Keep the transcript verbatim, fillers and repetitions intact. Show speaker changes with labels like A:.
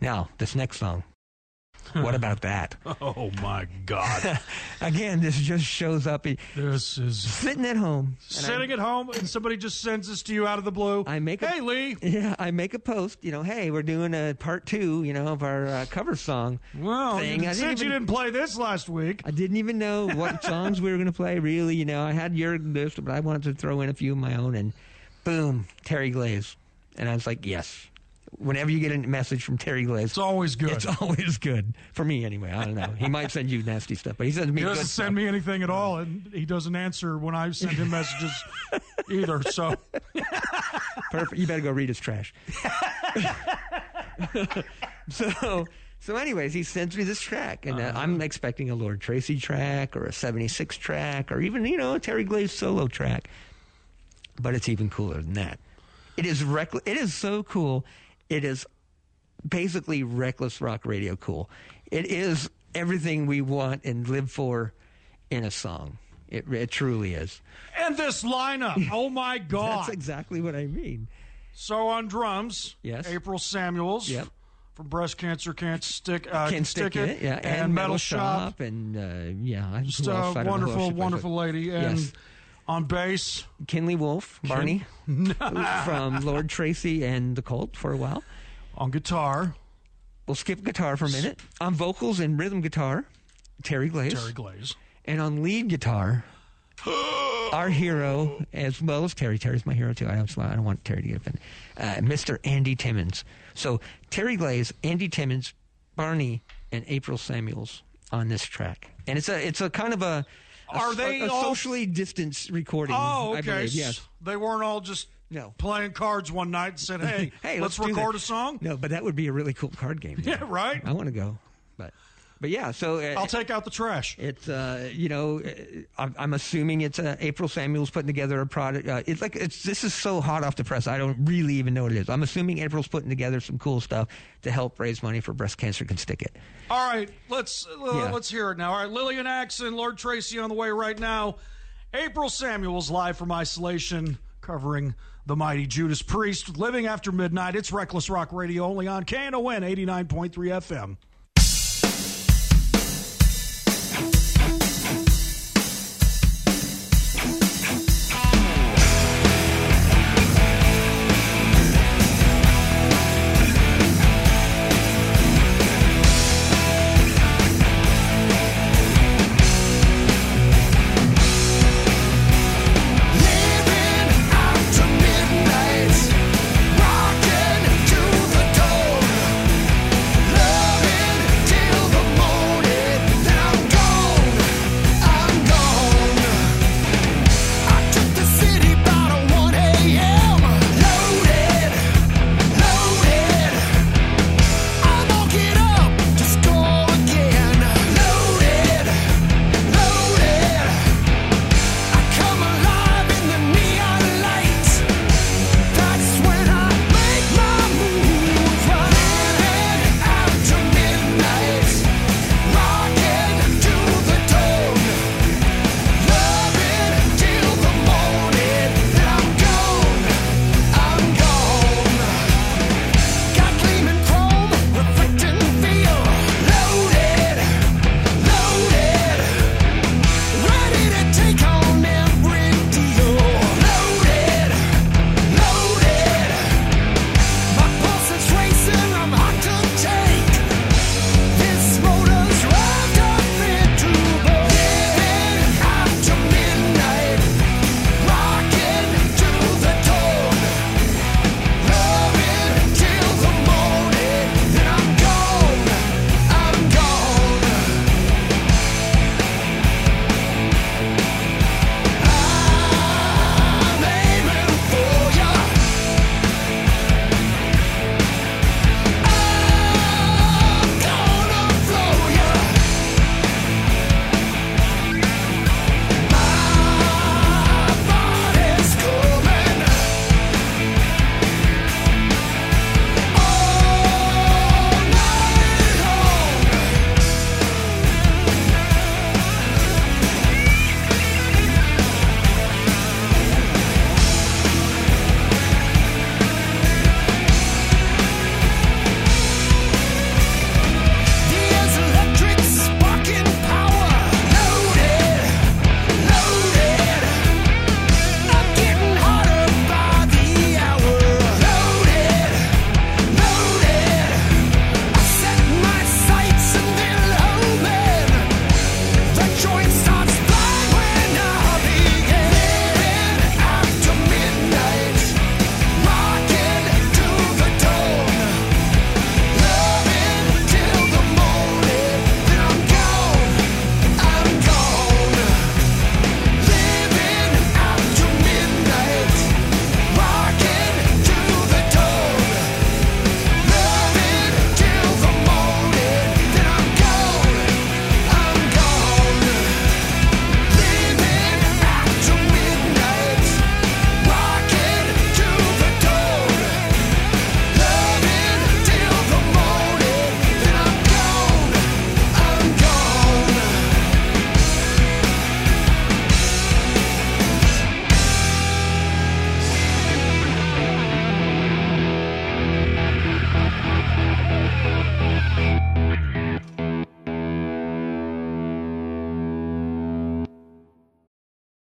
A: Now, this next song. What about that?
B: Oh, my God.
A: Again, this just shows up.
B: This is...
A: Sitting at home.
B: Sitting I, at home, and somebody just sends this to you out of the blue.
A: I make a,
B: hey, Lee.
A: Yeah, I make a post, you know, hey, we're doing a part two, you know, of our uh, cover song
B: Well,
A: thing.
B: since
A: didn't
B: you
A: even,
B: didn't play this last week.
A: I didn't even know what songs we were going to play, really. You know, I had your list, but I wanted to throw in a few of my own, and boom, Terry Glaze. And I was like, yes. Whenever you get a message from Terry Glaze,
B: it's always good.
A: It's always good for me, anyway. I don't know. He might send you nasty stuff, but he sends me.
B: He doesn't
A: good
B: send
A: stuff.
B: me anything at all, and he doesn't answer when I send him messages either. So,
A: perfect. You better go read his trash. so, so, anyways, he sends me this track, and uh, uh-huh. I'm expecting a Lord Tracy track or a seventy-six track or even you know a Terry Glaze solo track, but it's even cooler than that. It is rec- It is so cool. It is basically reckless rock radio cool. It is everything we want and live for in a song. It, it truly is.
B: And this lineup, oh my God.
A: That's exactly what I mean.
B: So on drums,
A: yes.
B: April Samuels.
A: Yep.
B: From Breast Cancer Can't Stick, uh,
A: Can't Stick, Stick It. It. Yeah.
B: And,
A: and
B: Metal, Metal
A: Shop.
B: Shop.
A: And, uh, yeah.
B: Just a wonderful, wonderful lady. And
A: yes.
B: On bass,
A: Kinley Wolf, Barney, from Lord Tracy and the Cult for a while.
B: On guitar.
A: We'll skip guitar for a minute. On vocals and rhythm guitar, Terry Glaze.
B: Terry Glaze.
A: And on lead guitar, our hero, as well as Terry. Terry's my hero, too. I don't, I don't want Terry to get offended. Uh, Mister Andy Timmons. So Terry Glaze, Andy Timmons, Barney, and April Samuels on this track. And it's a it's a kind of a... A,
B: Are they
A: a, a
B: all...
A: socially distanced recording?
B: Oh, okay.
A: I believe. Yes.
B: They weren't all just
A: no.
B: playing cards one night and said, "Hey,
A: hey,
B: let's,
A: let's
B: record a song."
A: No, but that would be a really cool card game.
B: Yeah, know? Right.
A: I want to go, but but yeah. So uh,
B: I'll take out the trash.
A: It's uh, you know, I'm, I'm assuming it's uh, April Samuels putting together a product. Uh, it's like it's this is so hot off the press. I don't really even know what it is. I'm assuming April's putting together some cool stuff to help raise money for Breast Cancer Can Stick It.
B: All right, let's uh,
A: yeah.
B: let's hear it now. All right, Lillian Axon, Lord Tracy on the way right now. April Samuels live from isolation, covering the mighty Judas Priest, Living After Midnight. It's Reckless Rock Radio only on K N O N eighty-nine point three F M.